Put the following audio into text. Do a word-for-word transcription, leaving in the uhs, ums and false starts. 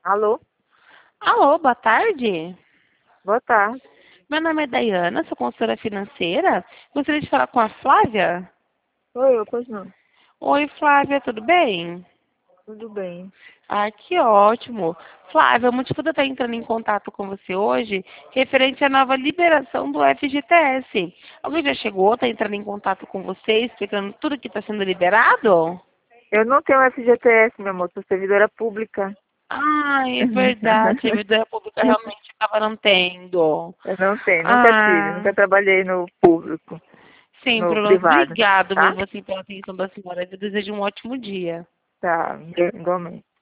Alô? Alô, boa tarde. Boa tarde. Meu nome é Dayana, sou consultora financeira. Gostaria de falar com a Flávia? Oi, eu, pois não. Oi, Flávia, tudo bem? Tudo bem. Ah, que ótimo. Flávia, o motivo de eu estar entrando em contato com você hoje, referente à nova liberação do F G T S. Alguém já chegou, está entrando em contato com você, explicando tudo que está sendo liberado? Eu não tenho F G T S, meu amor, sou servidora pública. Ah, é verdade, a vida pública realmente acaba não tendo. Eu não tenho, nunca tive, Ah, nunca trabalhei no público, sem no problemas. privado, Obrigado tá? mesmo assim pela atenção da senhora. Eu desejo um ótimo dia. Tá, igualmente.